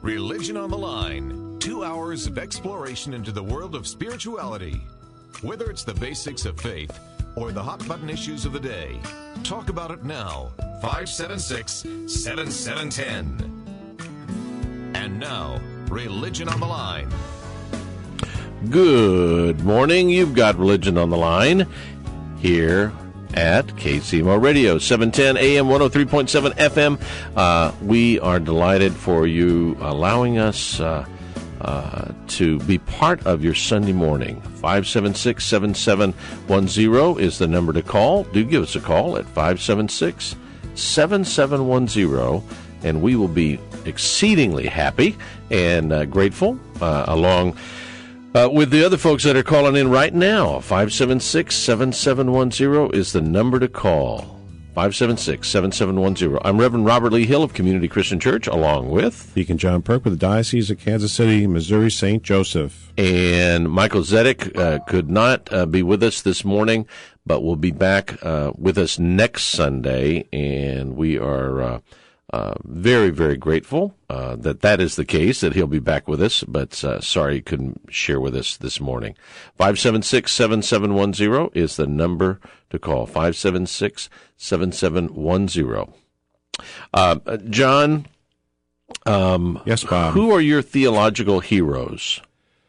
Religion on the Line. 2 hours of exploration into the world of spirituality. Whether it's the basics of faith or the hot button issues of the day, talk about it now. 576-7710. And now, Religion on the Line. Good morning. You've got Religion on the Line here at KCMO Radio, 710 AM, 103.7 FM. We are delighted for you allowing us to be part of your Sunday morning. 576-7710 is the number to call. Do give us a call at 576-7710, and we will be exceedingly happy and grateful along with the other folks that are calling in right now. 576-7710 is the number to call. 576-7710. I'm Reverend Robert Lee Hill of Community Christian Church, along with Deacon John Perk with the Diocese of Kansas City, Missouri, St. Joseph. And Michael Zedek could not be with us this morning, but will be back with us next Sunday, and we are very, very grateful that is the case, that he'll be back with us, but sorry he couldn't share with us this morning. 576-7710 is the number to call, 576-7710. John, yes, Bob. Who are your theological heroes?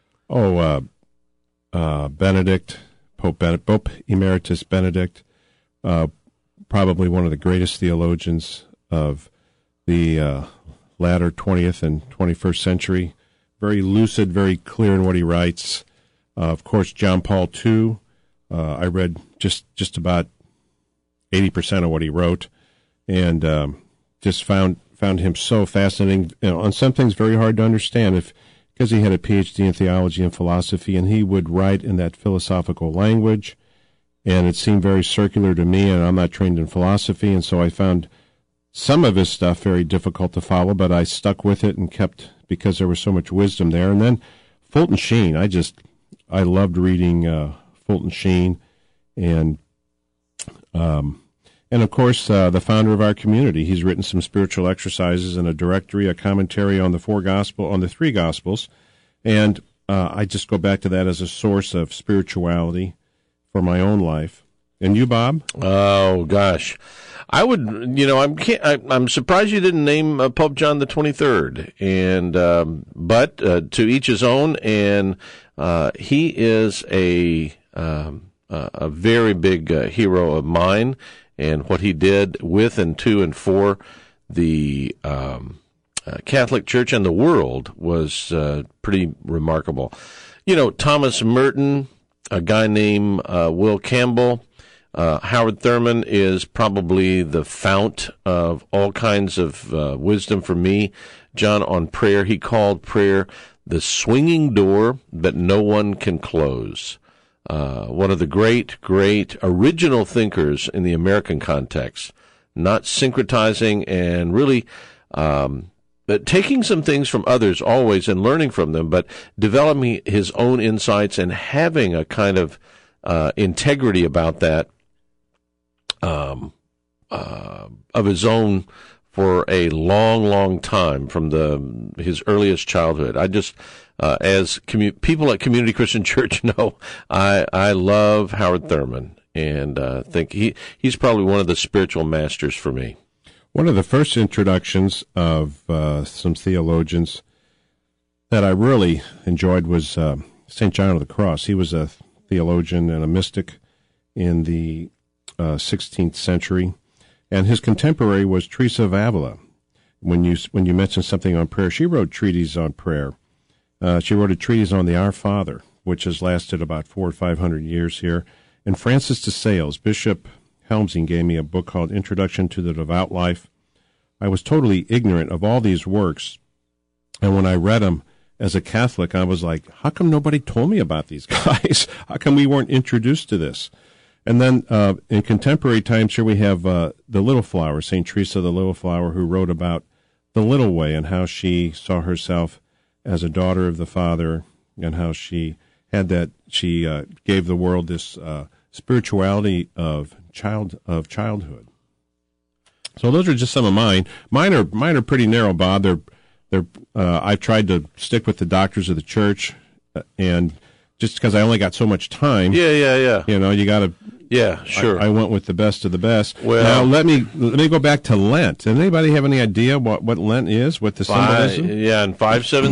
Benedict, Pope Emeritus Benedict, probably one of the greatest theologians of the latter 20th and 21st century. Very lucid, very clear in what he writes. Of course, John Paul II. I read just about 80% of what he wrote, and just found him so fascinating. On some things, very hard to understand, because he had a PhD in theology and philosophy, and he would write in that philosophical language, and it seemed very circular to me. And I'm not trained in philosophy, and so I found some of his stuff very difficult to follow, but I stuck with it and kept, because there was so much wisdom there. And then Fulton Sheen, I loved reading Fulton Sheen, and of course the founder of our community. He's written some spiritual exercises and a directory, a commentary on the three Gospels, and I just go back to that as a source of spirituality for my own life. And you, Bob? Oh gosh. I would, I'm surprised you didn't name Pope John the 23rd, and but to each his own. And he is a very big hero of mine, and what he did with and to and for the Catholic Church and the world was pretty remarkable. Thomas Merton, a guy named Will Campbell. Howard Thurman is probably the fount of all kinds of wisdom for me. John, on prayer, he called prayer the swinging door that no one can close. One of the great original thinkers in the American context, not syncretizing and really but taking some things from others always and learning from them, but developing his own insights and having a kind of integrity about that. Of his own for a long time from his earliest childhood. I just, as people at Community Christian Church know, I love Howard Thurman, and think he's probably one of the spiritual masters for me. One of the first introductions of some theologians that I really enjoyed was St. John of the Cross. He was a theologian and a mystic in the 16th century, and his contemporary was Teresa of Avila. When you mentioned something on prayer, she wrote treatises on prayer. She wrote a treatise on the Our Father, which has lasted about 400 or 500 years here. And Francis de Sales, Bishop Helmsing, gave me a book called Introduction to the Devout Life. I was totally ignorant of all these works, and when I read them as a Catholic, I was like, how come nobody told me about these guys? How come we weren't introduced to this? And then in contemporary times, here we have the Little Flower, St. Teresa the Little Flower, who wrote about the little way and how she saw herself as a daughter of the Father, and how she gave the world this spirituality of childhood. So those are just some of mine. Mine are pretty narrow, Bob. They're I've tried to stick with the doctors of the church, and just because I only got so much time. Yeah. You got to. Yeah, sure. I went with the best of the best. Well, now let me go back to Lent. Does anybody have any idea what Lent is? What the symbolism? Yeah, and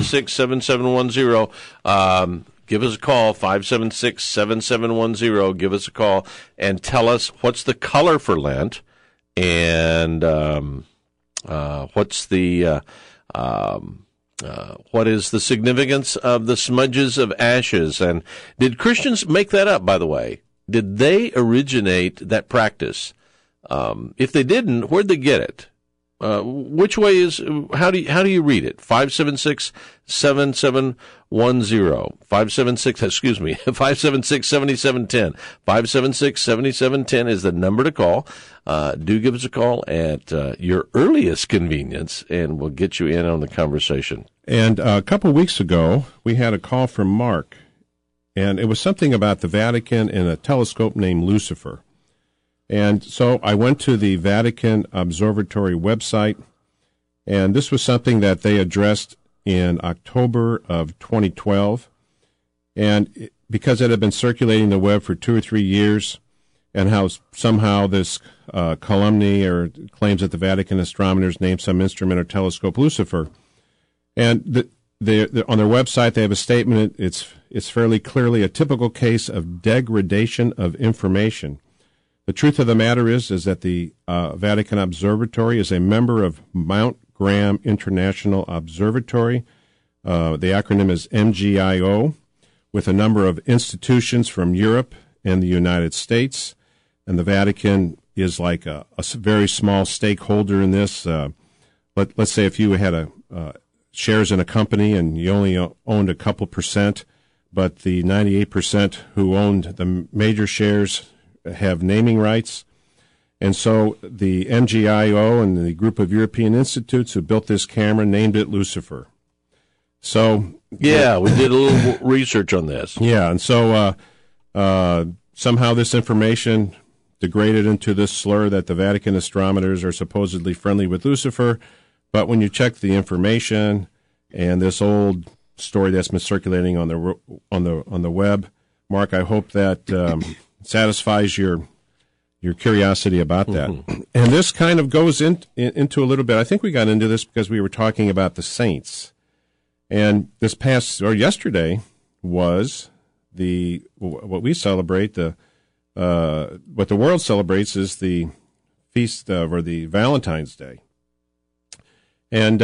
576-7710. Give us a call, 576-7710. Give us a call and tell us what's the color for Lent, and what is the significance of the smudges of ashes? And did Christians make that up, by the way? Did they originate that practice? If they didn't, where'd they get it? Which way is, how do you read it? 576-7710. 576-7710. 576-7710 is the number to call. Do give us a call at your earliest convenience, and we'll get you in on the conversation. And a couple weeks ago, we had a call from Mark, and it was something about the Vatican and a telescope named Lucifer. And so I went to the Vatican Observatory website, and this was something that they addressed in October of 2012. And because it had been circulating the web for 2 or 3 years, and how somehow this calumny or claims that the Vatican astronomers named some instrument or telescope Lucifer. And on their website, they have a statement. It's fairly clearly a typical case of degradation of information. The truth of the matter is that the Vatican Observatory is a member of Mount Graham International Observatory. The acronym is MGIO, with a number of institutions from Europe and the United States. And the Vatican is like a very small stakeholder in this. Let's say if you had shares in a company and you only owned a couple percent, but the 98% who owned the major shares have naming rights. And so the MGIO and the group of European institutes who built this camera named it Lucifer. So yeah, we did a little research on this. Yeah, and so somehow this information degraded into this slur that the Vatican astronomers are supposedly friendly with Lucifer. But when you check the information and this old story that's been circulating on the web, Mark, I hope that satisfies your curiosity about that. Mm-hmm. And this kind of goes into a little bit. I think we got into this because we were talking about the saints. And yesterday was what we celebrate, what the world celebrates is the feast or the Valentine's Day. And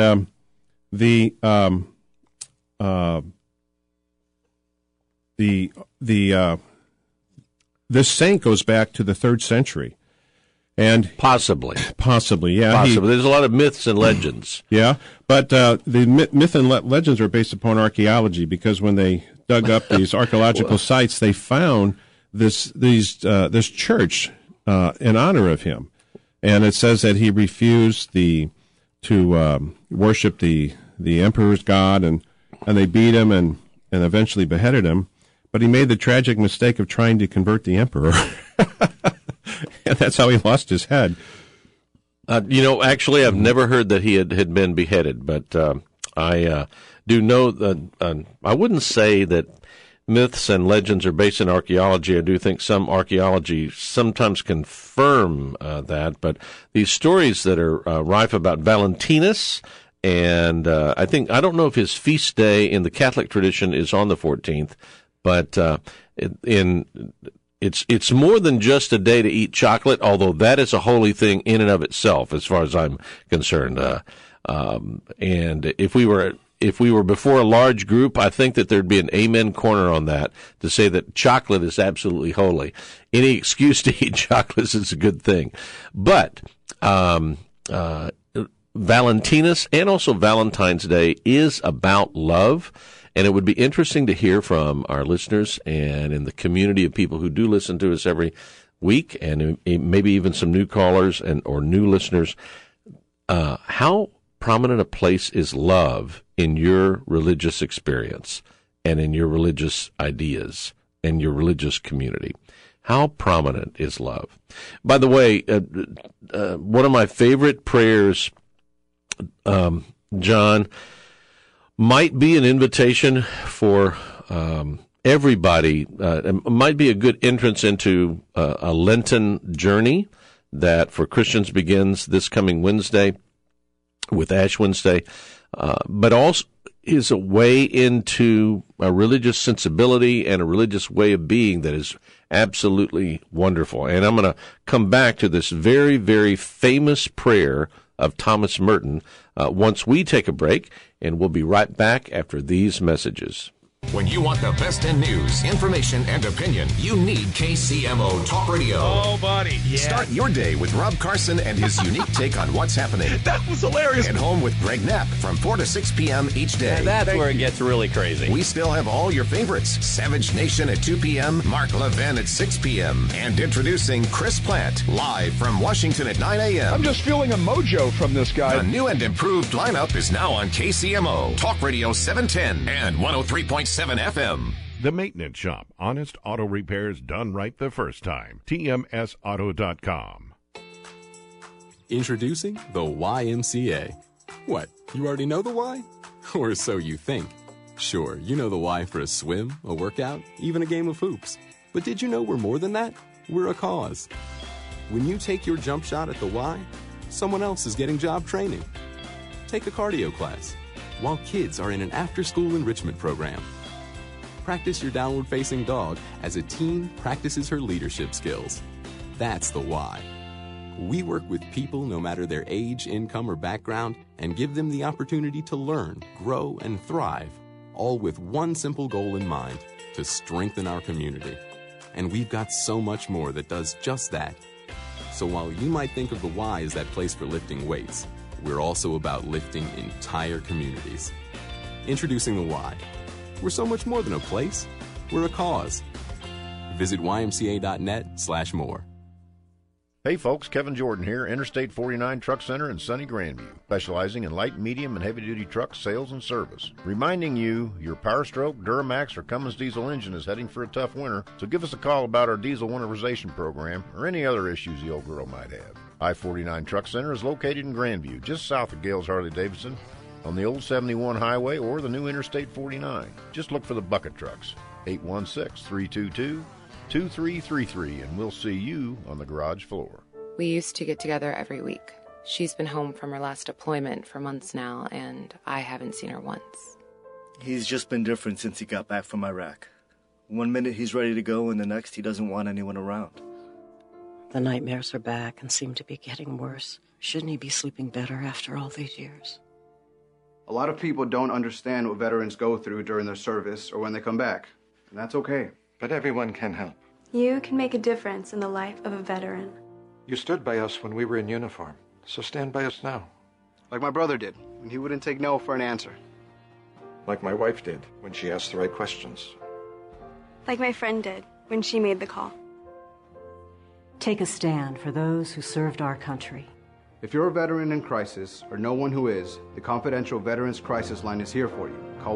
this saint goes back to the 3rd century, and possibly, yeah. Possibly, there's a lot of myths and legends. Yeah, but the myth and legends are based upon archaeology, because when they dug up these archaeological sites, they found this church in honor of him, and it says that he refused to worship the emperor's god, and they beat him and eventually beheaded him. But he made the tragic mistake of trying to convert the emperor. And that's how he lost his head. Actually, I've never heard that he had been beheaded, but I do know that I wouldn't say that myths and legends are based in archaeology. I do think some archaeology sometimes confirm that, but these stories that are rife about Valentinus, and I don't know if his feast day in the Catholic tradition is on the 14th, but it's more than just a day to eat chocolate, although that is a holy thing in and of itself, as far as I'm concerned. And if we were before a large group, I think that there'd be an amen corner on that to say that chocolate is absolutely holy. Any excuse to eat chocolate is a good thing. But Valentinus and also Valentine's Day is about love. And it would be interesting to hear from our listeners and in the community of people who do listen to us every week, and maybe even some new callers or new listeners, how prominent a place is love in your religious experience and in your religious ideas and your religious community? How prominent is love? By the way, one of my favorite prayers, John, might be an invitation for everybody. It might be a good entrance into a Lenten journey that for Christians begins this coming Wednesday with Ash Wednesday, but also is a way into a religious sensibility and a religious way of being that is absolutely wonderful. And I'm going to come back to this very, very famous prayer of Thomas Merton once we take a break, and we'll be right back after these messages. When you want the best in news, information, and opinion, you need KCMO Talk Radio. Oh, buddy. Yeah. Start your day with Rob Carson and his unique take on what's happening. That was hilarious. And home with Greg Knapp from 4 to 6 p.m. each day. Yeah, that's where it gets really crazy. We still have all your favorites. Savage Nation at 2 p.m., Mark Levin at 6 p.m. And introducing Chris Plant, live from Washington at 9 a.m. I'm just feeling a mojo from this guy. The new and improved lineup is now on KCMO, Talk Radio 710 and 103.7 FM. The Maintenance Shop. Honest auto repairs done right the first time. TMSauto.com. Introducing the YMCA. What, you already know the why? Or so you think. Sure, you know the why for a swim, a workout, even a game of hoops. But did you know we're more than that? We're a cause. When you take your jump shot at the Y, someone else is getting job training. Take a cardio class, while kids are in an after-school enrichment program. Practice your downward-facing dog as a teen practices her leadership skills. That's the why. We work with people no matter their age, income, or background and give them the opportunity to learn, grow, and thrive, all with one simple goal in mind, to strengthen our community. And we've got so much more that does just that. So while you might think of the Y as that place for lifting weights, we're also about lifting entire communities. Introducing the Y. We're so much more than a place. We're a cause. Visit ymca.net/more. Hey folks, Kevin Jordan here, Interstate 49 Truck Center in sunny Grandview, specializing in light, medium, and heavy-duty truck sales and service. Reminding you, your Power Stroke, Duramax, or Cummins diesel engine is heading for a tough winter, so give us a call about our diesel winterization program or any other issues the old girl might have. I-49 Truck Center is located in Grandview, just south of Gales Harley-Davidson, on the old 71 highway or the new Interstate 49. Just look for the bucket trucks, 816-322-2333, and we'll see you on the garage floor. We used to get together every week. She's been home from her last deployment for months now, and I haven't seen her once. He's just been different since he got back from Iraq. One minute he's ready to go, and the next he doesn't want anyone around. The nightmares are back and seem to be getting worse. Shouldn't he be sleeping better after all these years? A lot of people don't understand what veterans go through during their service or when they come back, and that's okay. But everyone can help. You can make a difference in the life of a veteran. You stood by us when we were in uniform, so stand by us now. Like my brother did, when he wouldn't take no for an answer. Like my wife did, when she asked the right questions. Like my friend did, when she made the call. Take a stand for those who served our country. If you're a veteran in crisis, or know one who is, the confidential Veterans Crisis Line is here for you. Call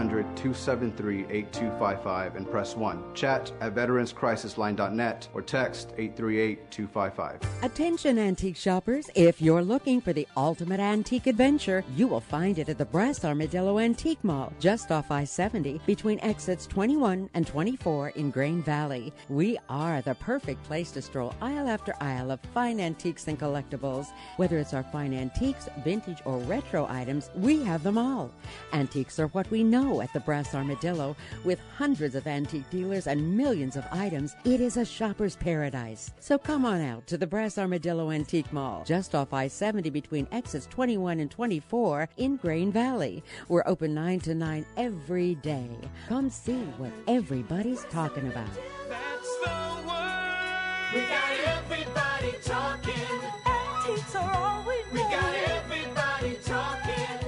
1-800-273-8255 and press 1. Chat at veteranscrisisline.net or text 838-255. Attention antique shoppers, if you're looking for the ultimate antique adventure, you will find it at the Brass Armadillo Antique Mall, just off I-70 between exits 21 and 24 in Grain Valley. We are the perfect place to stroll aisle after aisle of fine antiques and collectibles. Whether it's our fine antiques, vintage, or retro items, we have them all. Antiques are what we know at the Brass Armadillo. With hundreds of antique dealers and millions of items, it is a shopper's paradise. So come on out to the Brass Armadillo Antique Mall, just off I-70 between exits 21 and 24 in Grain Valley. We're open 9 to 9 every day. Come see what everybody's talking about. That's the word. We got everybody talking. Antiques are all we know. We got everybody talking.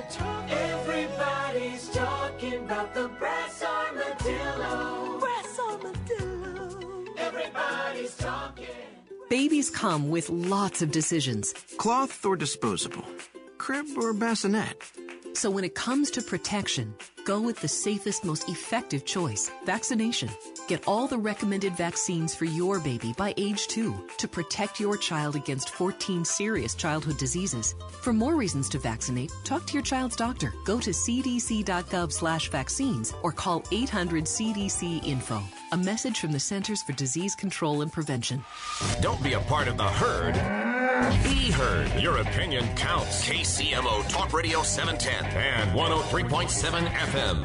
Everybody's talking about the Brass Armadillo. Brass Armadillo. Everybody's talking. Babies come with lots of decisions. Cloth or disposable? Crib or bassinet? So when it comes to protection, go with the safest, most effective choice, vaccination. Get all the recommended vaccines for your baby by age 2 to protect your child against 14 serious childhood diseases. For more reasons to vaccinate, talk to your child's doctor. Go to cdc.gov/vaccines or call 800-CDC-INFO. A message from the Centers for Disease Control and Prevention. Don't be a part of the herd. Be heard. Your opinion counts. KCMO Talk Radio 710 and 103.7 FM.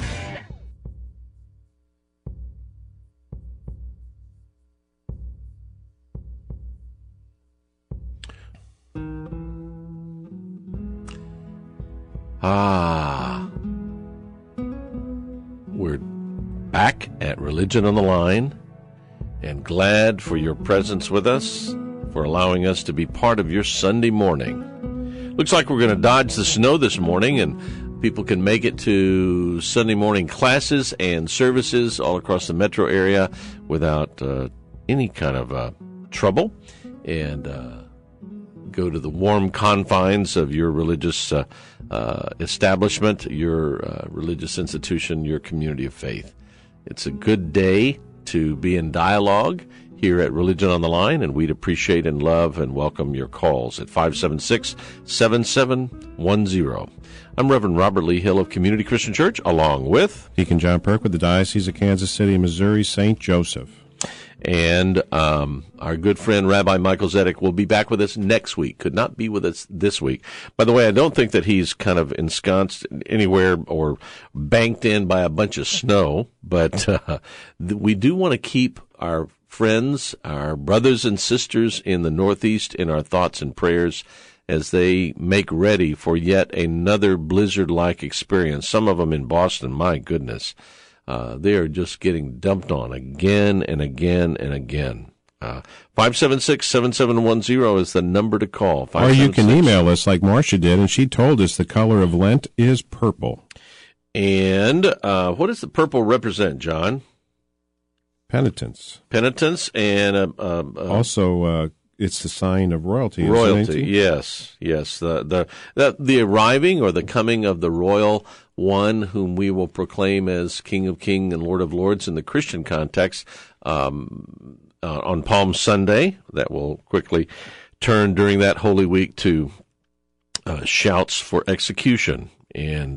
We're back at Religion on the Line, and glad for your presence with us, for allowing us to be part of your Sunday morning. Looks like we're going to dodge the snow this morning, and people can make it to Sunday morning classes and services all across the metro area without any kind of trouble, and go to the warm confines of your religious establishment, your religious institution, your community of faith. It's a good day to be in dialogue here at Religion on the Line, and we'd appreciate and love and welcome your calls at 576-7710. I'm Reverend Robert Lee Hill of Community Christian Church, along with Deacon John Perk with the Diocese of Kansas City, Missouri, St. Joseph. And our good friend Rabbi Michael Zedek will be back with us next week. Could not be with us this week. By the way, I don't think that he's kind of ensconced anywhere or banked in by a bunch of snow, but we do want to keep our friends, our brothers and sisters in the Northeast in our thoughts and prayers as they make ready for yet another blizzard-like experience. Some of them in Boston, my goodness. They are just getting dumped on again and again and again. 576-7710 is the number to call. Or you can email us like Marcia did, and she told us the color of Lent is purple. And what does the purple represent, John? Penitence. Penitence, and also it's the sign of royalty. Royalty, yes. The arriving or the coming of the royal one, whom we will proclaim as King of Kings and Lord of Lords in the Christian context on Palm Sunday. That will quickly turn during that Holy Week to shouts for execution. And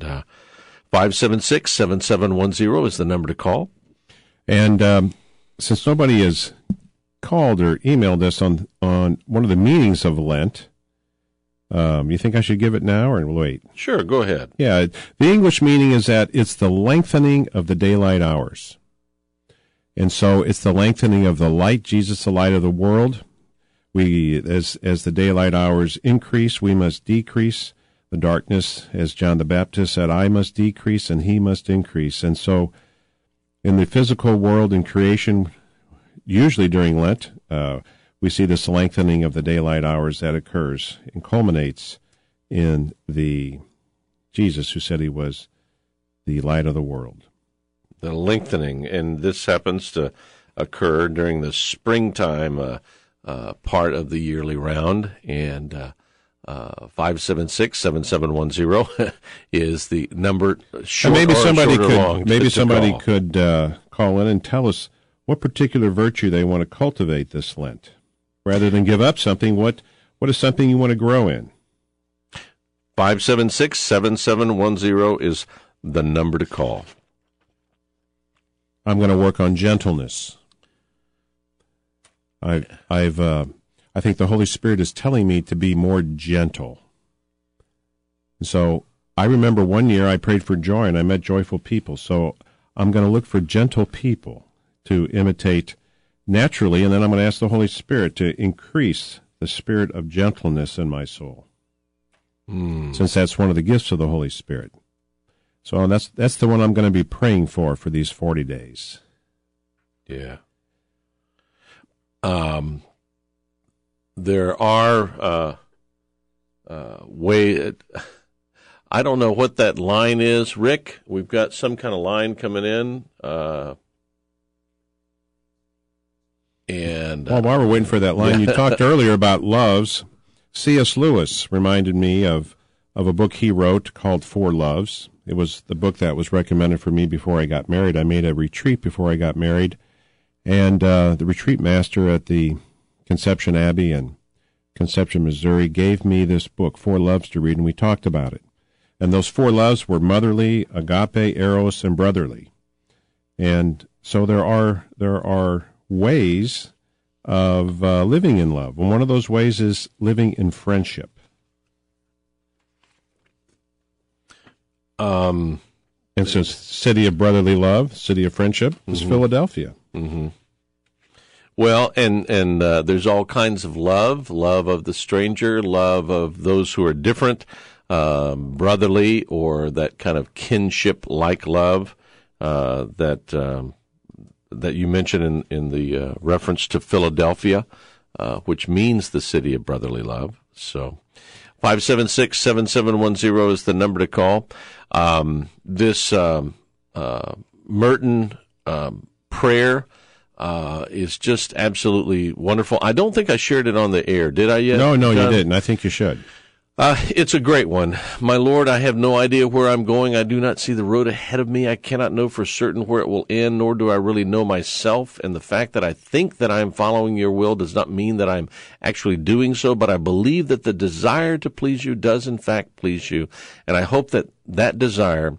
576-7710 is the number to call. And since nobody has called or emailed us on one of the meanings of Lent, you think I should give it now or wait? Sure, go ahead. Yeah, the English meaning is that it's the lengthening of the daylight hours. And so it's the lengthening of the light, Jesus, the light of the world. As the daylight hours increase, we must decrease. The darkness, as John the Baptist said, I must decrease and he must increase. And so in the physical world in creation, usually during Lent, we see this lengthening of the daylight hours that occurs and culminates in the Jesus who said he was the light of the world. The lengthening, and this happens to occur during the springtime part of the yearly round, and 576-7710 is the number. Short and maybe somebody call. could call in and tell us what particular virtue they want to cultivate this Lent. Rather than give up something, what is something you want to grow in? 576-7710 is the number to call. I'm going to work on gentleness. I think the Holy Spirit is telling me to be more gentle. And so I remember one year I prayed for joy and I met joyful people. So I'm going to look for gentle people to imitate naturally, and then I'm going to ask the Holy Spirit to increase the spirit of gentleness in my soul, since that's one of the gifts of the Holy Spirit. So that's the one I'm going to be praying for these 40 days. Yeah. There are I don't know what that line is, Rick. We've got some kind of line coming in. While we're waiting for that line, you talked earlier about loves. C.S. Lewis reminded me of a book he wrote called Four Loves. It was the book that was recommended for me before I got married. I made a retreat before I got married, And the retreat master at the Conception Abbey in Conception, Missouri, gave me this book, Four Loves, to read, and we talked about it. And those four loves were motherly, agape, eros, and brotherly. And so there are ways of living in love. And one of those ways is living in friendship. And since city of brotherly love, city of friendship, is Philadelphia. Mm-hmm. Well, and there's all kinds of love of the stranger, love of those who are different, brotherly, or that kind of kinship-like love that you mentioned in the reference to Philadelphia, which means the city of brotherly love. So 576-7710 is the number to call. This Merton prayer is just absolutely wonderful. I don't think I shared it on the air. Did I yet? No, John? you didn't. I think you should. It's a great one. My Lord, I have no idea where I'm going. I do not see the road ahead of me. I cannot know for certain where it will end, nor do I really know myself. And the fact that I think that I am following your will does not mean that I'm actually doing so, but I believe that the desire to please you does in fact please you. And I hope that that desire,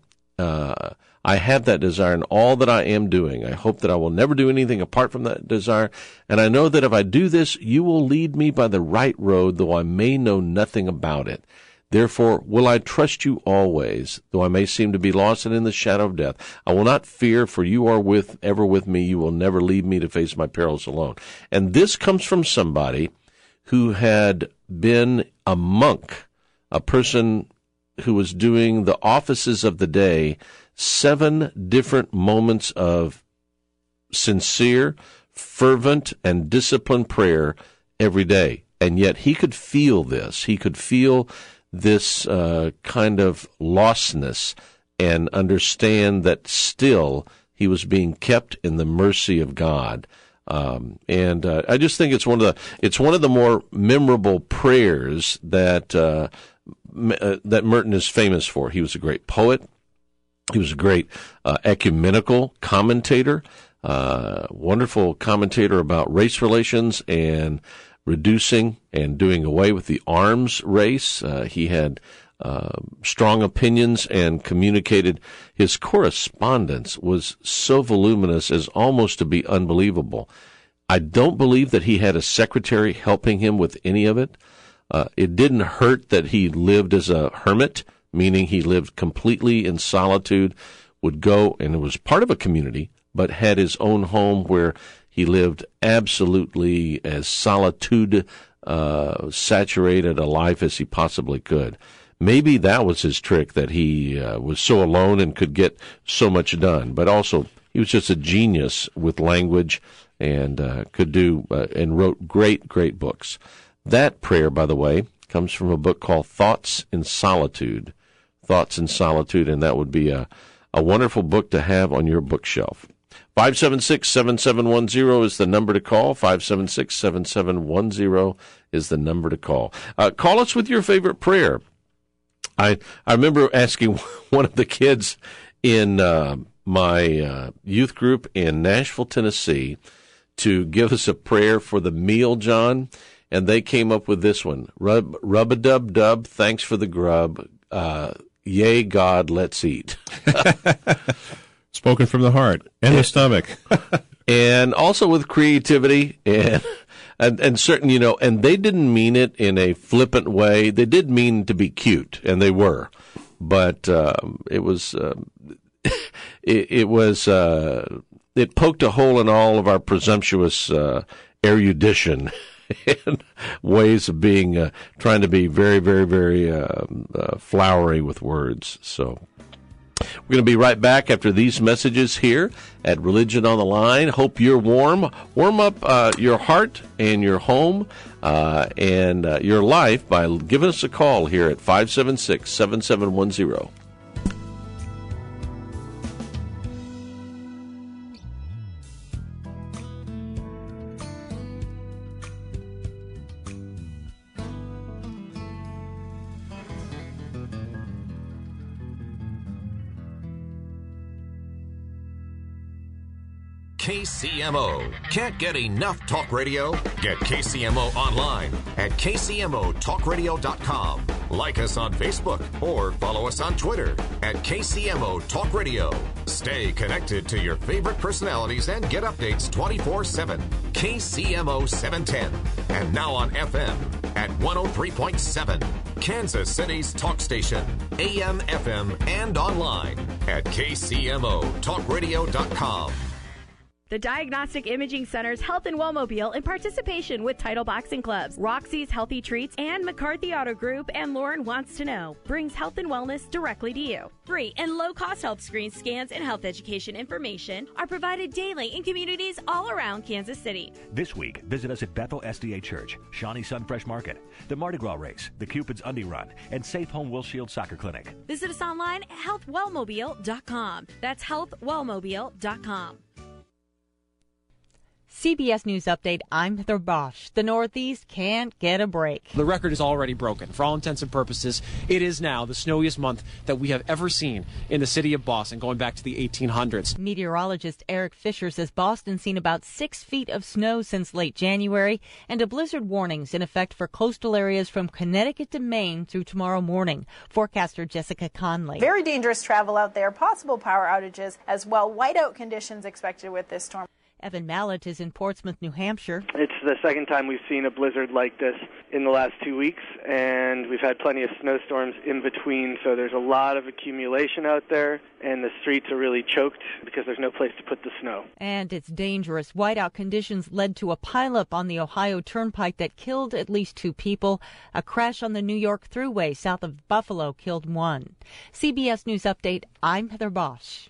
I have that desire in all that I am doing. I hope that I will never do anything apart from that desire. And I know that if I do this, you will lead me by the right road, though I may know nothing about it. Therefore, will I trust you always, though I may seem to be lost and in the shadow of death. I will not fear, for you are ever with me. You will never leave me to face my perils alone. And this comes from somebody who had been a monk, a person who was doing the offices of the day, 7 different moments of sincere, fervent, and disciplined prayer every day. And yet he could feel this. He could feel this kind of lostness and understand that still he was being kept in the mercy of God. And I just think it's one of the more memorable prayers that Merton is famous for. He was a great poet. He was a great ecumenical commentator, wonderful commentator about race relations and reducing and doing away with the arms race. He had strong opinions and communicated. His correspondence was so voluminous as almost to be unbelievable. I don't believe that he had a secretary helping him with any of it. It didn't hurt that he lived as a hermit, meaning he lived completely in solitude, would go, and it was part of a community, but had his own home where he lived absolutely as solitude saturated a life as he possibly could. Maybe that was his trick, that he was so alone and could get so much done. But also, he was just a genius with language and could do and wrote great, great books. That prayer, by the way, comes from a book called Thoughts in Solitude. Thoughts in Solitude, and that would be a wonderful book to have on your bookshelf. 576-7710 is the number to call. 576-7710 is the number to call. Call us with your favorite prayer. I remember asking one of the kids in my youth group in Nashville, Tennessee, to give us a prayer for the meal, John, and they came up with this one. Rub-a-dub-dub, thanks for the grub. Yay, God, let's eat. Spoken from the heart and the stomach. And also with creativity and certain, and they didn't mean it in a flippant way. They did mean to be cute, and they were. But it poked a hole in all of our presumptuous erudition and ways of being, trying to be very, very, very flowery with words. So we're going to be right back after these messages here at Religion on the Line. Hope you're warm. Warm up your heart and your home and your life by giving us a call here at 576-7710. KCMO. Can't get enough talk radio? Get KCMO online at KCMOTalkRadio.com. Like us on Facebook or follow us on Twitter at KCMO Talk Radio. Stay connected to your favorite personalities and get updates 24/7. KCMO 710. And now on FM at 103.7. Kansas City's talk station. AM, FM, and online at KCMOTalkRadio.com. The Diagnostic Imaging Center's Health and Wellmobile, in participation with Title Boxing Clubs, Roxy's Healthy Treats, and McCarthy Auto Group, and Lauren Wants to Know, brings health and wellness directly to you. Free and low-cost health screens, scans, and health education information are provided daily in communities all around Kansas City. This week, visit us at Bethel SDA Church, Shawnee Sunfresh Market, the Mardi Gras Race, the Cupid's Undie Run, and Safe Home Will Shield Soccer Clinic. Visit us online at healthwellmobile.com. That's healthwellmobile.com. CBS News Update, I'm Heather Bosch. The Northeast can't get a break. The record is already broken. For all intents and purposes, it is now the snowiest month that we have ever seen in the city of Boston, going back to the 1800s. Meteorologist Eric Fisher says Boston's seen about 6 feet of snow since late January, and a blizzard warning's in effect for coastal areas from Connecticut to Maine through tomorrow morning. Forecaster Jessica Conley. Very dangerous travel out there, possible power outages as well. Whiteout conditions expected with this storm. Evan Mallett is in Portsmouth, New Hampshire. It's the second time we've seen a blizzard like this in the last 2 weeks, and we've had plenty of snowstorms in between, so there's a lot of accumulation out there, and the streets are really choked because there's no place to put the snow. And it's dangerous. Whiteout conditions led to a pileup on the Ohio Turnpike that killed at least 2 people. A crash on the New York Thruway south of Buffalo killed 1. CBS News Update, I'm Heather Bosch.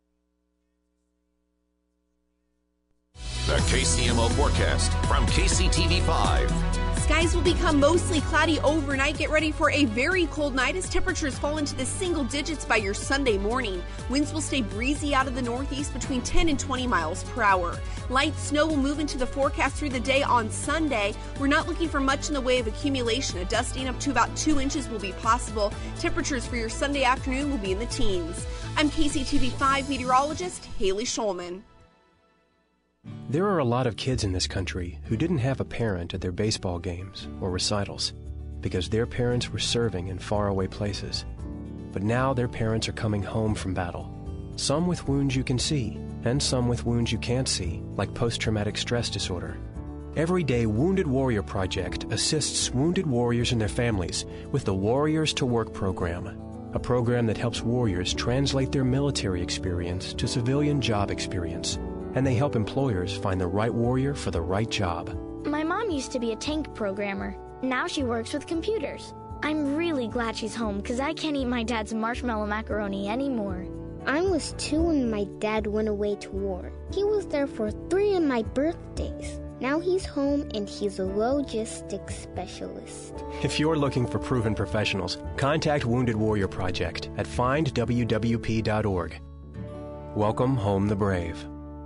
The KCMO forecast from KCTV5. Skies will become mostly cloudy overnight. Get ready for a very cold night as temperatures fall into the single digits by your Sunday morning. Winds will stay breezy out of the northeast between 10 and 20 miles per hour. Light snow will move into the forecast through the day on Sunday. We're not looking for much in the way of accumulation. A dusting up to about 2 inches will be possible. Temperatures for your Sunday afternoon will be in the teens. I'm KCTV5 meteorologist Haley Schulman. There are a lot of kids in this country who didn't have a parent at their baseball games or recitals because their parents were serving in faraway places. But now their parents are coming home from battle, some with wounds you can see and some with wounds you can't see, like post-traumatic stress disorder. Every day, Wounded Warrior Project assists wounded warriors and their families with the Warriors to Work program, a program that helps warriors translate their military experience to civilian job experience. And they help employers find the right warrior for the right job. My mom used to be a tank programmer. Now she works with computers. I'm really glad she's home because I can't eat my dad's marshmallow macaroni anymore. I was 2 when my dad went away to war. He was there for 3 of my birthdays. Now he's home and he's a logistics specialist. If you're looking for proven professionals, contact Wounded Warrior Project at findwwp.org. Welcome home the brave.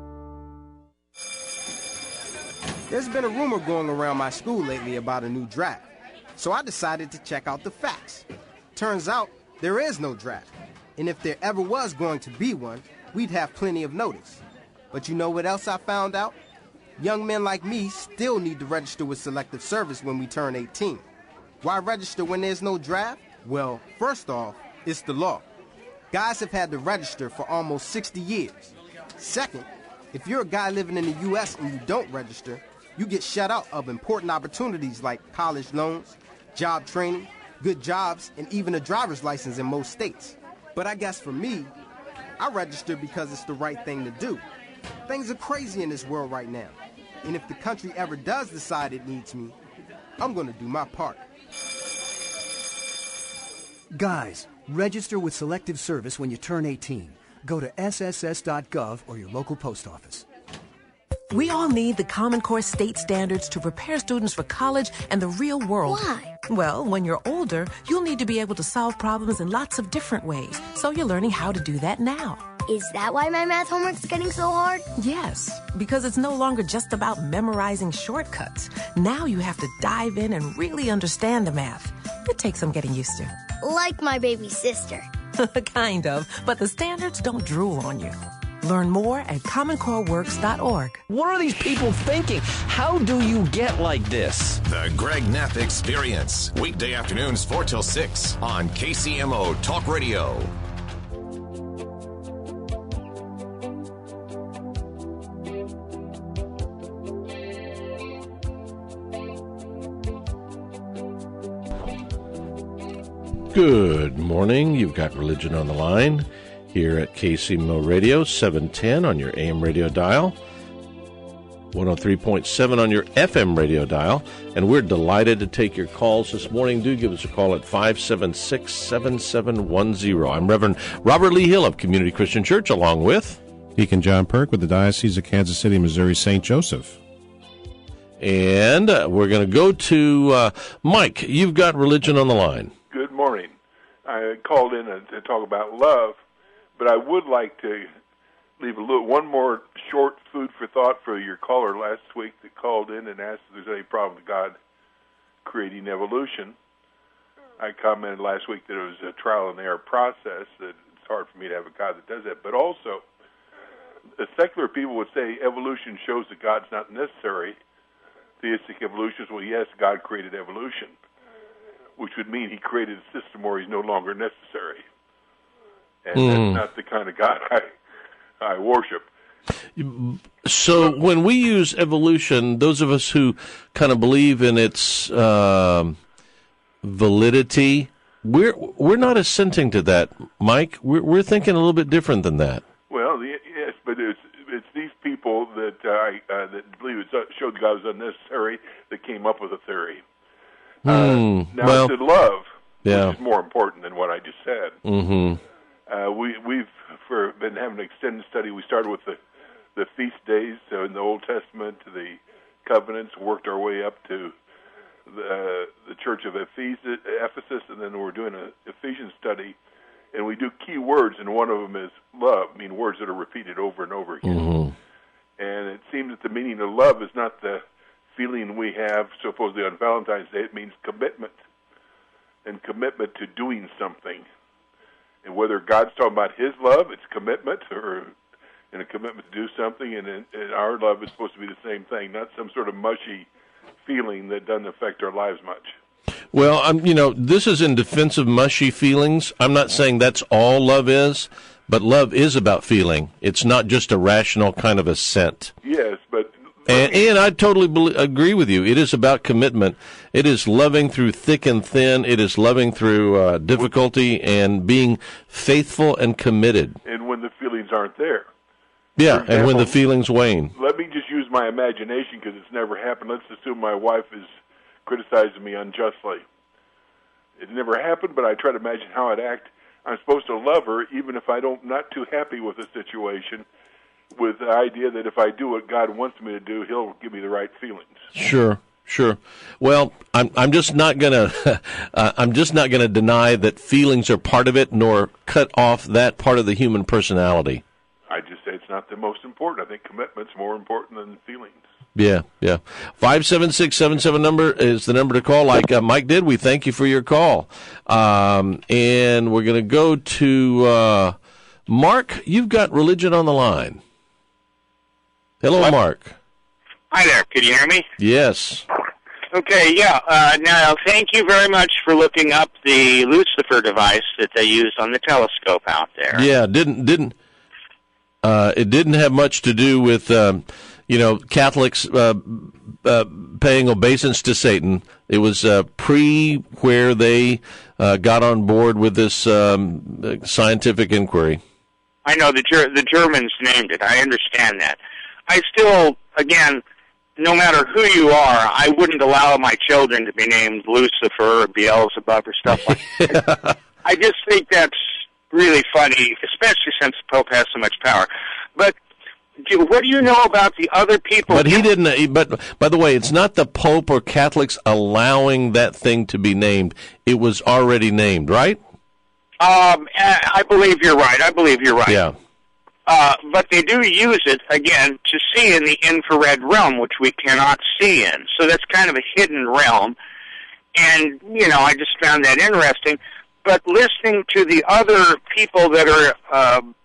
There's been a rumor going around my school lately about a new draft, so I decided to check out the facts. Turns out there is no draft, and if there ever was going to be one, we'd have plenty of notice. But you know what else I found out? Young men like me still need to register with Selective Service when we turn 18. Why register when there's no draft? Well, first off, it's the law. Guys have had to register for almost 60 years. Second, if you're a guy living in the U.S. and you don't register, you get shut out of important opportunities like college loans, job training, good jobs, and even a driver's license in most states. But I guess for me, I registered because it's the right thing to do. Things are crazy in this world right now. And if the country ever does decide it needs me, I'm going to do my part. Guys, register with Selective Service when you turn 18. Go to sss.gov or your local post office. We all need the Common Core state standards to prepare students for college and the real world. Why? Well, when you're older, you'll need to be able to solve problems in lots of different ways. So you're learning how to do that now. Is that why my math homework's getting so hard? Yes, because it's no longer just about memorizing shortcuts. Now you have to dive in and really understand the math. It takes some getting used to. Like my baby sister. Kind of, but the standards don't drool on you. Learn more at commoncoreworks.org. What are these people thinking? How do you get like this? The Greg Knapp Experience. Weekday afternoons 4 till 6 on KCMO Talk Radio. Good morning. You've got Religion on the Line here at KCMO Radio, 710 on your AM radio dial, 103.7 on your FM radio dial, and we're delighted to take your calls this morning. Do give us a call at 576-7710. I'm Reverend Robert Lee Hill of Community Christian Church, along with Deacon John Perk with the Diocese of Kansas City, Missouri, St. Joseph. And we're going to go to Mike. You've got Religion on the Line. Good morning. I called in to talk about love, but I would like to leave one more short food for thought for your caller last week that called in and asked if there's any problem with God creating evolution. I commented last week that it was a trial and error process, that it's hard for me to have a God that does that. But also, the secular people would say evolution shows that God's not necessary. Theistic evolution is, well, yes, God created evolution, which would mean he created a system where he's no longer necessary. And that's not the kind of God I worship. So when we use evolution, those of us who kind of believe in its validity, we're not assenting to that, Mike. We're thinking a little bit different than that. Well, yes, but it's these people that that believe it showed God was unnecessary that came up with a theory. Now, to love, which is more important than what I just said. Mm-hmm. We've been having an extended study. We started with the feast days in the Old Testament to the covenants, worked our way up to the Church of Ephesus, and then we're doing an Ephesians study, and we do key words, and one of them is love, words that are repeated over and over again. Mm-hmm. And it seems that the meaning of love is not the feeling we have supposedly on Valentine's Day. It means commitment, and commitment to doing something. And whether God's talking about his love, it's commitment, or in a commitment to do something, and our love is supposed to be the same thing, not some sort of mushy feeling that doesn't affect our lives much. Well, this is in defense of mushy feelings. I'm not saying that's all love is, but love is about feeling. It's not just a rational kind of assent. Yes, but... And I totally agree with you. It is about commitment. It is loving through thick and thin. It is loving through difficulty and being faithful and committed. And when the feelings aren't there. Yeah, example, and when the feelings wane. Let me just use my imagination because it's never happened. Let's assume my wife is criticizing me unjustly. It never happened, but I try to imagine how I'd act. I'm supposed to love her even if I'm not too happy with the situation, with the idea that if I do what God wants me to do, he'll give me the right feelings. Sure. Well, I'm just not gonna deny that feelings are part of it, nor cut off that part of the human personality. I just say it's not the most important. I think commitment's more important than feelings. Yeah. 57677 number is the number to call. Like Mike did, we thank you for your call. And we're going to go to Mark. You've got Religion on the Line. Hello, Mark. Hi there. Can you hear me? Yes. Okay, yeah. Now, thank you very much for looking up the Lucifer device that they used on the telescope out there. Yeah, it didn't have much to do with Catholics paying obeisance to Satan. It was pre where they got on board with this scientific inquiry. I know the Germans named it. I understand that. I still, again, no matter who you are, I wouldn't allow my children to be named Lucifer or Beelzebub or stuff like that. I just think that's really funny, especially since the Pope has so much power. But what do you know about the other people? But he didn't. But by the way, it's not the Pope or Catholics allowing that thing to be named. It was already named, right? I believe you're right. Yeah. But they do use it, again, to see in the infrared realm, which we cannot see in. So that's kind of a hidden realm. And, I just found that interesting. But listening to the other people that are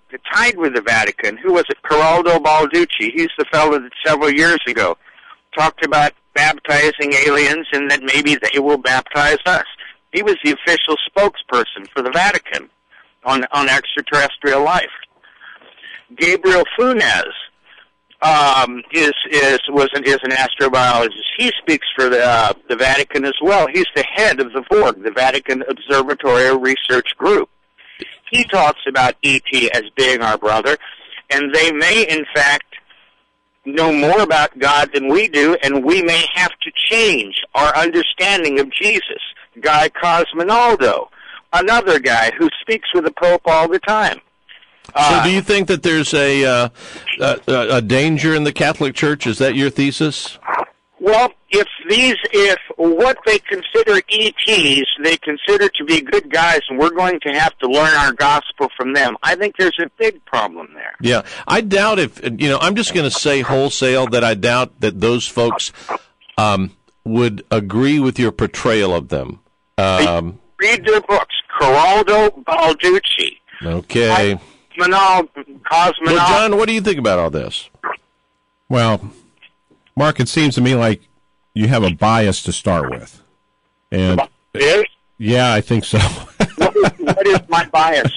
tied with the Vatican. Who was it? Geraldo Balducci. He's the fellow that several years ago talked about baptizing aliens and that maybe they will baptize us. He was the official spokesperson for the Vatican on extraterrestrial life. Gabriel Funes is an astrobiologist. He speaks for the Vatican as well. He's the head of the VORG, the Vatican Observatory Research Group. He talks about E.T. as being our brother, and they may, in fact, know more about God than we do, and we may have to change our understanding of Jesus. Guy Cosmonaldo, another guy who speaks with the Pope all the time. So do you think that there's a danger in the Catholic Church? Is that your thesis? Well, if what they consider ETs, they consider to be good guys, and we're going to have to learn our gospel from them, I think there's a big problem there. Yeah, I doubt I'm just going to say wholesale that I doubt that those folks would agree with your portrayal of them. Read their books, Geraldo Balducci. Okay. Cosmonauts. Well, John, what do you think about all this? Well, Mark, it seems to me like you have a bias to start with. And yeah, I think so. What is my bias?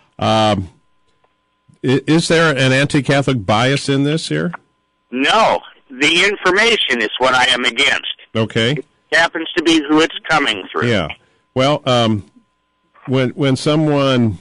Is there an anti-Catholic bias in this here? No. The information is what I am against. Okay. It happens to be who it's coming through. Yeah. Well, when someone,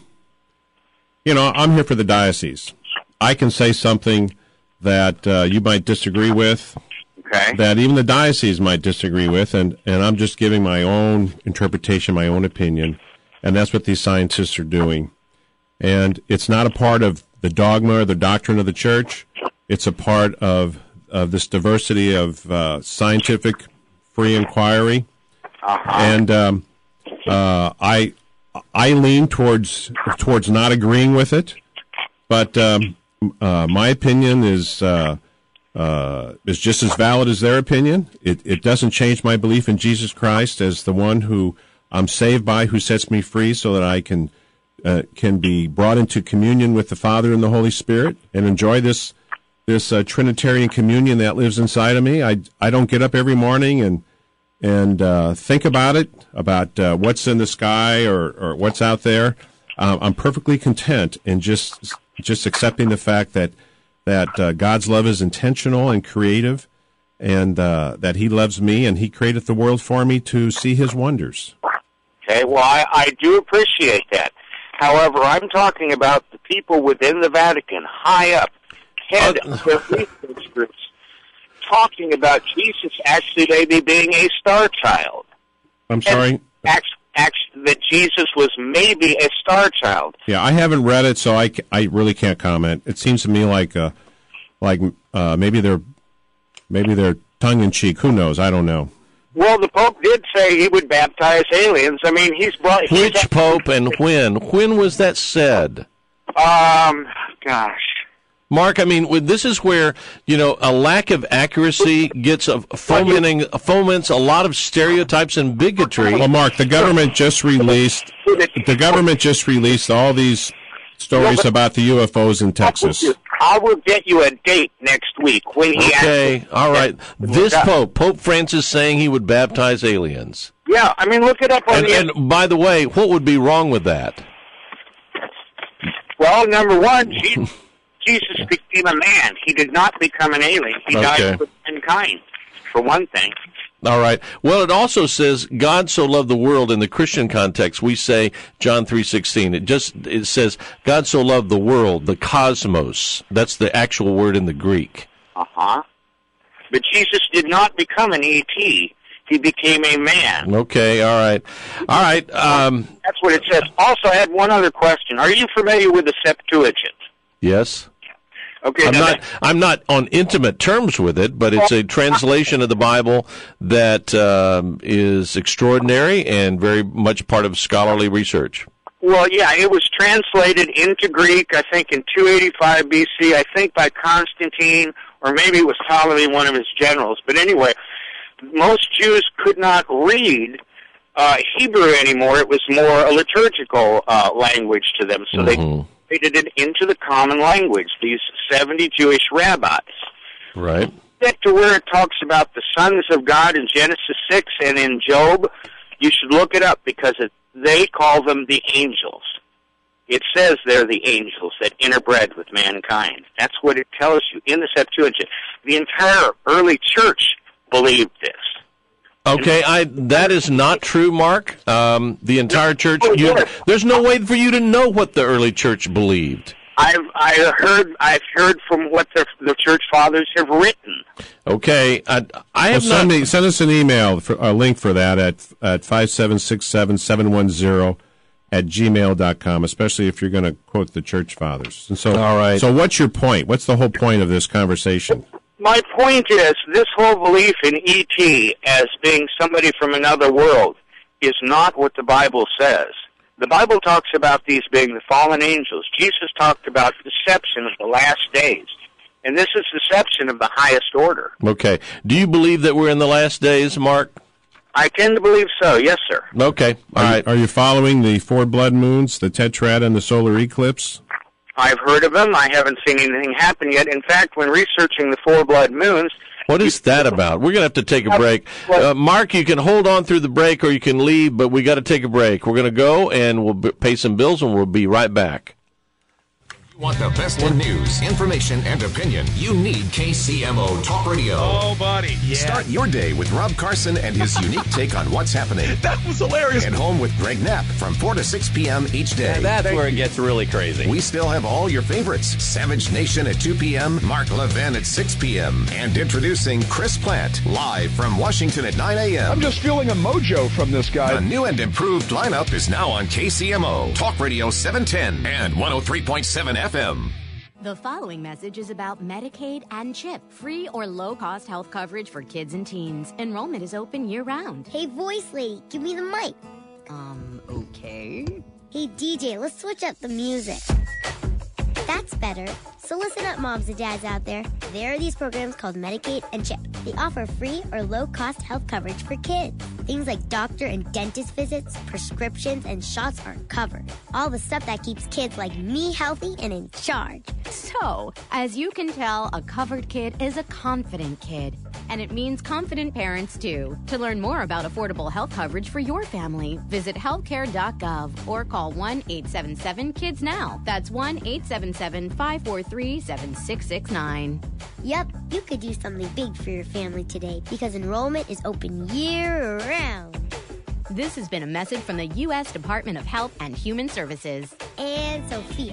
I'm here for the diocese. I can say something that you might disagree with, that even the diocese might disagree with, and I'm just giving my own interpretation, my own opinion, and that's what these scientists are doing. And it's not a part of the dogma or the doctrine of the Church. It's a part of this diversity of scientific free inquiry. And I lean towards not agreeing with it, but my opinion is just as valid as their opinion. It doesn't change my belief in Jesus Christ as the one who I'm saved by, who sets me free, so that I can be brought into communion with the Father and the Holy Spirit and enjoy this Trinitarian communion that lives inside of me. I don't get up every morning and think about it, about what's in the sky or what's out there. I'm perfectly content in just accepting the fact that God's love is intentional and creative, and that He loves me and He created the world for me to see His wonders. Okay, well, I do appreciate that. However, I'm talking about the people within the Vatican, high up, head of their research groups, talking about Jesus actually maybe being a star child. I'm sorry? That Jesus was maybe a star child. Yeah, I haven't read it, so I really can't comment. It seems to me like maybe they're tongue-in-cheek. Who knows? I don't know. Well, the Pope did say he would baptize aliens. I mean, Which Pope and when? When was that said? Gosh. Mark, I mean, this is where, a lack of accuracy foments a lot of stereotypes and bigotry. Well, Mark, the government just released all these stories about the UFOs in Texas. I will get you a date next week when he Okay, all right. This Pope Francis, saying he would baptize aliens. Yeah, I mean, look it up on And by the way, what would be wrong with that? Well, number one, Jesus became a man. He did not become an alien. He died for mankind, for one thing. All right. Well, it also says God so loved the world. In the Christian context, we say John 3:16. It says God so loved the world, the cosmos. That's the actual word in the Greek. But Jesus did not become an ET. He became a man. Okay. All right. That's what it says. Also, I had one other question. Are you familiar with the Septuagint? Yes. Okay. I'm not on intimate terms with it, but it's a translation of the Bible that is extraordinary and very much part of scholarly research. Well, yeah, it was translated into Greek, I think, in 285 BC, I think by Constantine, or maybe it was Ptolemy, one of his generals. But anyway, most Jews could not read Hebrew anymore. It was more a liturgical language to them, so they translated it into the common language, these 70 Jewish rabbis. Right. Get to where it talks about the sons of God in Genesis 6 and in Job, you should look it up because they call them the angels. It says they're the angels that interbred with mankind. That's what it tells you in the Septuagint. The entire early church believed this. Okay, that is not true, Mark. The entire church. There's no way for you to know what the early church believed. I've heard from what the church fathers have written. Okay, I have not. Send us an email, a link for that at 5767710@gmail.com, especially if you're going to quote the church fathers. And so, all right. So what's your point? What's the whole point of this conversation? My point is, this whole belief in E.T. as being somebody from another world is not what the Bible says. The Bible talks about these being the fallen angels. Jesus talked about deception of the last days. And this is deception of the highest order. Okay. Do you believe that we're in the last days, Mark? I tend to believe so, yes, sir. Okay. All right. Are you following the 4 blood moons, the tetrad, and the solar eclipse? I've heard of them. I haven't seen anything happen yet. In fact, when researching the 4 blood moons... What is that about? We're going to have to take a break. Mark, you can hold on through the break or you can leave, but we got to take a break. We're going to go and we'll pay some bills and we'll be right back. Want the best in news, information, and opinion? You need KCMO Talk Radio. Oh, buddy. Yeah. Start your day with Rob Carson and his unique take on what's happening. That was hilarious. And home with Greg Knapp from 4 to 6 p.m. each day. Yeah, that's where it gets really crazy. We still have all your favorites. Savage Nation at 2 p.m., Mark Levin at 6 p.m. And introducing Chris Plant, live from Washington at 9 a.m. I'm just feeling a mojo from this guy. The new and improved lineup is now on KCMO, Talk Radio 710 and 103.7 FM. The following message is about Medicaid and CHIP, free or low-cost health coverage for kids and teens. Enrollment is open year-round. Hey, voice lady, give me the mic. Okay. Hey, DJ, let's switch up the music. That's better. So listen up, moms and dads out there. There are these programs called Medicaid and CHIP. They offer free or low-cost health coverage for kids. Things like doctor and dentist visits, prescriptions, and shots are covered. All the stuff that keeps kids like me healthy and in charge. So, as you can tell, a covered kid is a confident kid. And it means confident parents, too. To learn more about affordable health coverage for your family, visit healthcare.gov or call 1-877-KIDS-NOW. That's 1-877-543-7669. Yep, you could do something big for your family today because enrollment is open year-round. This has been a message from the U.S. Department of Health and Human Services. And Sophia.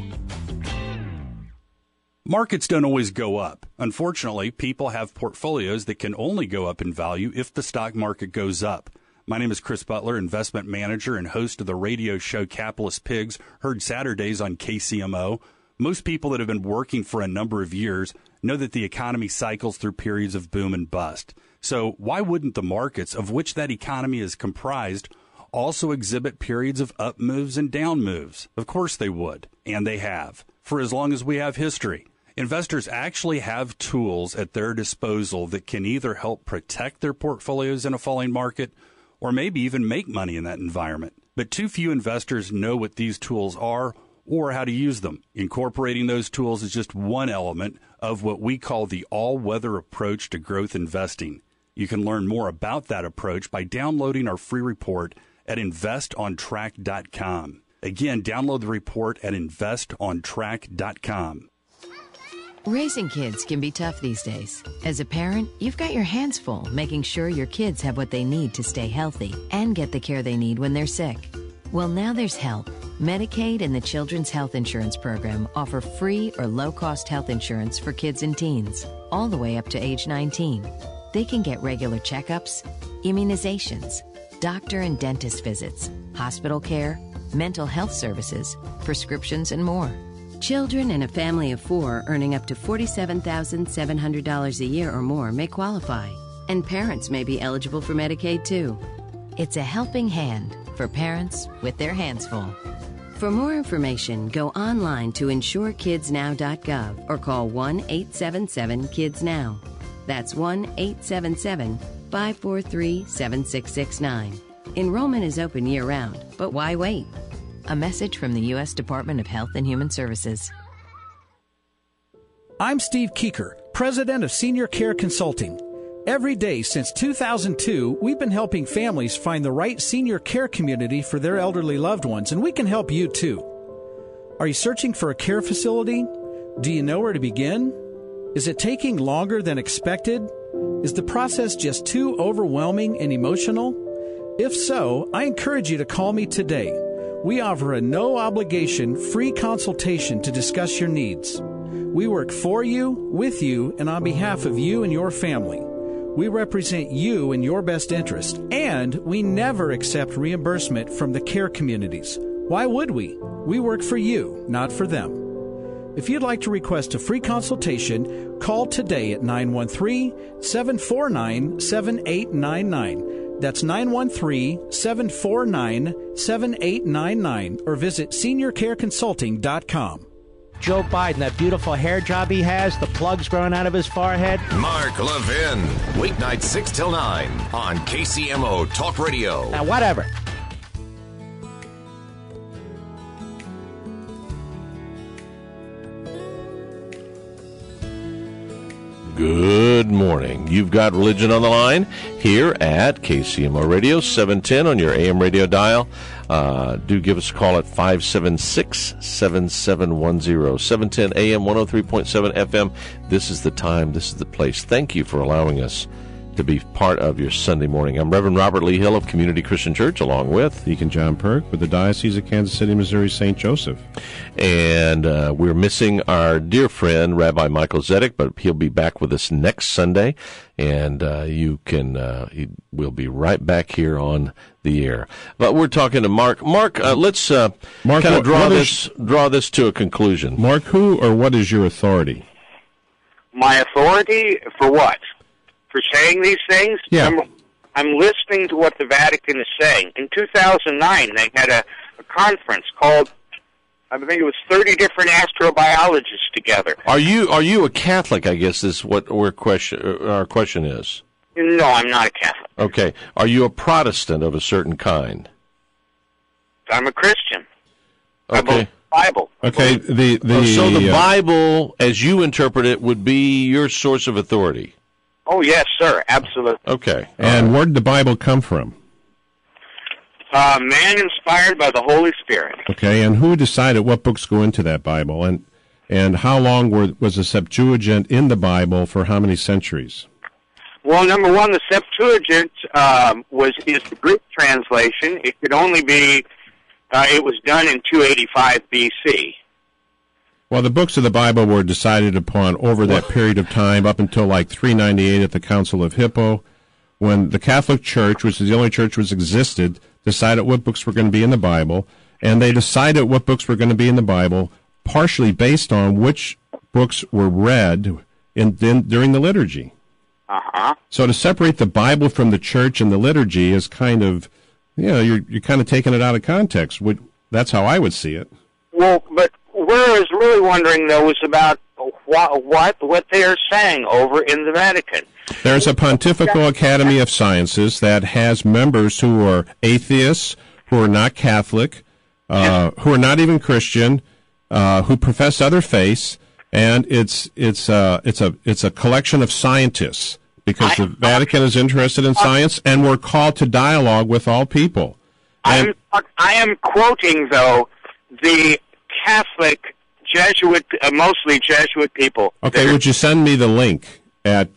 Markets don't always go up. Unfortunately, people have portfolios that can only go up in value if the stock market goes up. My name is Chris Butler, investment manager and host of the radio show Capitalist Pigs, heard Saturdays on KCMO. Most people that have been working for a number of years know that the economy cycles through periods of boom and bust. So why wouldn't the markets, of which that economy is comprised, also exhibit periods of up moves and down moves? Of course they would, and they have, for as long as we have history. Investors actually have tools at their disposal that can either help protect their portfolios in a falling market or maybe even make money in that environment. But too few investors know what these tools are or how to use them. Incorporating those tools is just one element of what we call the all-weather approach to growth investing. You can learn more about that approach by downloading our free report at investontrack.com. Again, download the report at investontrack.com. Raising kids can be tough these days. As a parent, you've got your hands full making sure your kids have what they need to stay healthy and get the care they need when they're sick. Well, now there's help. Medicaid and the Children's Health Insurance Program offer free or low-cost health insurance for kids and teens, all the way up to age 19. They can get regular checkups, immunizations, doctor and dentist visits, hospital care, mental health services, prescriptions, and more. Children in a family of 4 earning up to $47,700 a year or more may qualify, and parents may be eligible for Medicaid too. It's a helping hand for parents with their hands full. For more information, go online to insurekidsnow.gov or call 1-877-KIDS-NOW. That's 1-877-543-7669. Enrollment is open year-round, but why wait? A message from the U.S. Department of Health and Human Services. I'm Steve Keeker, president of Senior Care Consulting. Every day since 2002, we've been helping families find the right senior care community for their elderly loved ones, and we can help you too. Are you searching for a care facility? Do you know where to begin? Is it taking longer than expected? Is the process just too overwhelming and emotional? If so, I encourage you to call me today. We offer a no-obligation, free consultation to discuss your needs. We work for you, with you, and on behalf of you and your family. We represent you in your best interest, and we never accept reimbursement from the care communities. Why would we? We work for you, not for them. If you'd like to request a free consultation, call today at 913-749-7899. That's 913-749-7899, or visit seniorcareconsulting.com. Joe Biden, that beautiful hair job he has, the plugs growing out of his forehead. Mark Levin, weeknight 6 till 9 on KCMO Talk Radio. Now, whatever. Good morning. You've got Religion on the Line here at KCMO Radio, 710 on your AM radio dial. Do give us a call at 576-7710, 710 AM, 103.7 FM. This is the time, this is the place. Thank you for allowing us to be part of your Sunday morning. I'm Reverend Robert Lee Hill of Community Christian Church, along with Deacon John Perk with the Diocese of Kansas City, Missouri, St. Joseph. And we're missing our dear friend, Rabbi Michael Zedek, but he'll be back with us next Sunday. And we'll be right back here on the air. But we're talking to Mark. Mark, let's kind of draw this to a conclusion. Mark, who or what is your authority? My authority for what? For saying these things? Yeah. I'm listening to what the Vatican is saying. In 2009, they had a conference called, I think it was 30 different astrobiologists together. Are you a Catholic, I guess is what our question is. No, I'm not a Catholic. Okay. Are you a Protestant of a certain kind? I'm a Christian. Okay. I believe the Bible. Okay. So the Bible, as you interpret it, would be your source of authority. Oh, yes, sir. Absolutely. Okay. And where did the Bible come from? Man inspired by the Holy Spirit. Okay, and who decided what books go into that Bible? And how long was the Septuagint in the Bible for how many centuries? Well, number one, the Septuagint is the Greek translation. It could only be, it was done in 285 B.C. Well, the books of the Bible were decided upon over that period of time up until like 398 at the Council of Hippo, when the Catholic Church, which is the only church which existed, decided what books were going to be in the Bible, and they decided what books were going to be in the Bible partially based on which books were read during the liturgy. Uh-huh. So to separate the Bible from the church and the liturgy is kind of, you're kind of taking it out of context. That's how I would see it. Well, but where I was really wondering, though, was about what they are saying over in the Vatican. There's a Pontifical Academy of Sciences that has members who are atheists, who are not Catholic, who are not even Christian, who profess other faiths, and it's a collection of scientists because the Vatican is interested in science, and we're called to dialogue with all people. I am quoting, though, the Catholic Jesuit, mostly Jesuit people. Okay, would you send me the link at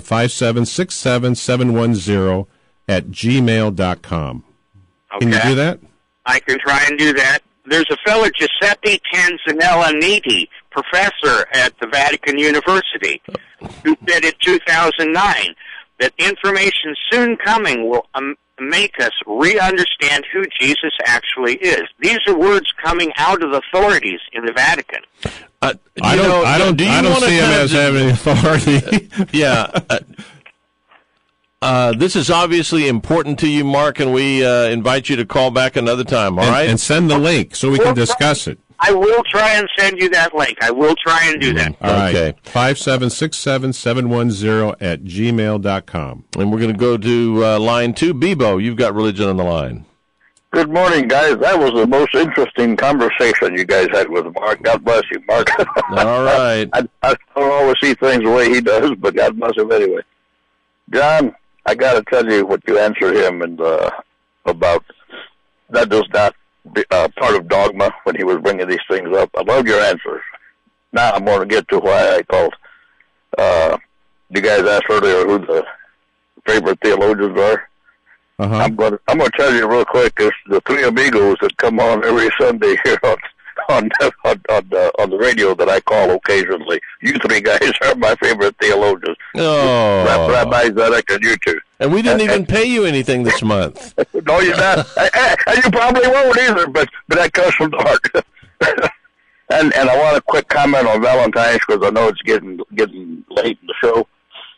5767710 at gmail.com? Okay. Can you do that? I can try and do that. There's a fellow, Giuseppe Tanzanella-Nitti, professor at the Vatican University, who said in 2009 that information soon coming will make us re-understand who Jesus actually is. These are words coming out of authorities in the Vatican. I don't see him as having authority. Yeah. This is obviously important to you, Mark, and we invite you to call back another time, all right? And send the link so we can discuss it. I will try and send you that link. I will try and do that. All right. Okay. 5767710 at gmail.com. And we're going to go to line 2. Bebo, you've got religion on the line. Good morning, guys. That was the most interesting conversation you guys had with Mark. God bless you, Mark. All right. I don't always see things the way he does, but God bless him anyway. John, I got to tell you what you answered him and about that does not be part of dogma when he was bringing these things up. I love your answers. Now I'm going to get to why I called. You guys asked earlier who the favorite theologians are. Uh-huh. I'm going to tell you real quick. It's the three amigos that come on every Sunday here on the radio that I call occasionally. You three guys are my favorite theologians. Oh. Rabbi Zedek and you two. And we didn't even pay you anything this month. No, you're not. And you probably won't either, but that comes from the heart. And I want a quick comment on Valentine's because I know it's getting late in the show.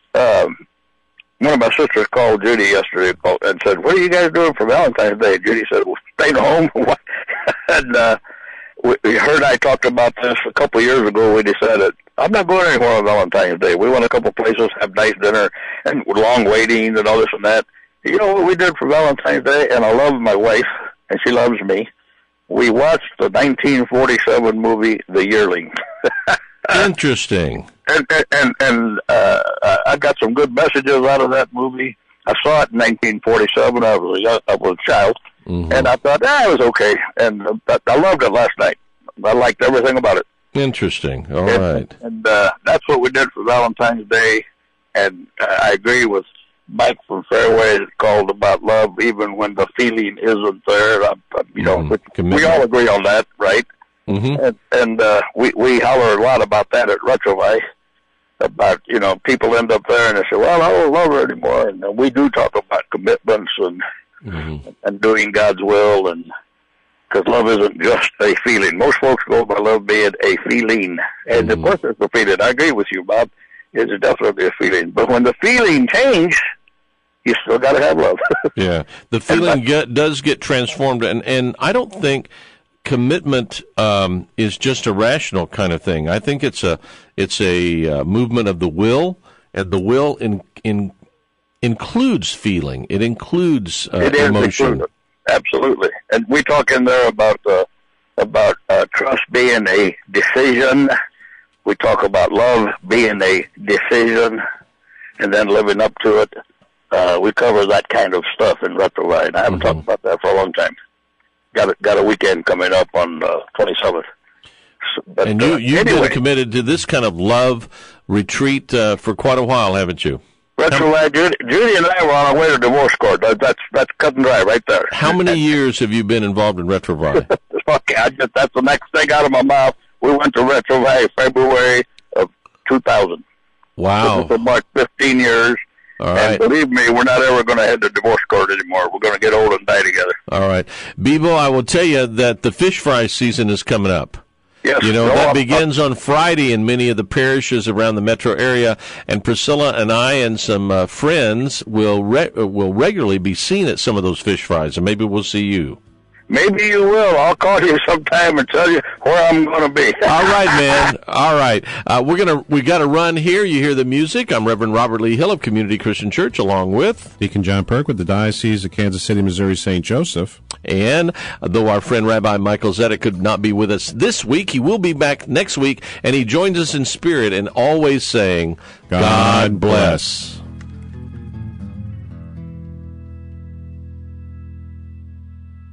One of my sisters called Judy yesterday and said, "What are you guys doing for Valentine's Day?" Judy said, "Well, staying home." And we heard I talked about this a couple of years ago. We decided, I'm not going anywhere on Valentine's Day. We went a couple places, have nice dinner, and long waiting and all this and that. You know what we did for Valentine's Day? And I love my wife, and she loves me. We watched the 1947 movie, The Yearling. Interesting. And I got some good messages out of that movie. I saw it in 1947. I was a child, and I thought, it was okay. And I loved it last night. I liked everything about it. Interesting. All right. And that's what we did for Valentine's Day. And I agree with Mike from Fairway that called about love, even when the feeling isn't there. We all agree on that, right? Mm-hmm. And we holler a lot about that at Retrovite, about, people end up there and they say, well, I don't love her anymore. And we do talk about commitments and doing God's will, and because love isn't just a feeling. Most folks go by love being a feeling. And of course it's a feeling. I agree with you, Bob. It's definitely a feeling. But when the feeling changes, you still got to have love. Yeah. The feeling does get transformed. And I don't think commitment is just a rational kind of thing. I think it's a movement of the will, and the will includes feeling. It includes emotion. Absolutely. And we talk in there about trust being a decision. We talk about love being a decision, and then living up to it. We cover that kind of stuff in Retrovite. I haven't talked about that for a long time. Got a weekend coming up on 27th. But, and you've anyway, been committed to this kind of love retreat for quite a while, haven't you? Retrovite, Judy and I were on our way to divorce court. That's cut and dry right there. How many years have you been involved in Retrovite? Okay, that's the next thing out of my mouth. We went to Retrovite February of 2000. Wow. So for 15 years. All right. And believe me, we're not ever going to head to divorce court anymore. We're going to get old and die together. All right. Bebo, I will tell you that the fish fry season is coming up. Yes. That begins on Friday in many of the parishes around the metro area, and Priscilla and I and some friends will regularly be seen at some of those fish fries, and maybe we'll see you. Maybe you will. I'll call you sometime and tell you where I'm going to be. All right, man. All right. We got to run here. You hear the music. I'm Reverend Robert Lee Hill of Community Christian Church, along with Deacon John Perk with the Diocese of Kansas City, Missouri, St. Joseph. And though our friend Rabbi Michael Zedek could not be with us this week, he will be back next week, and he joins us in spirit and always saying, God bless.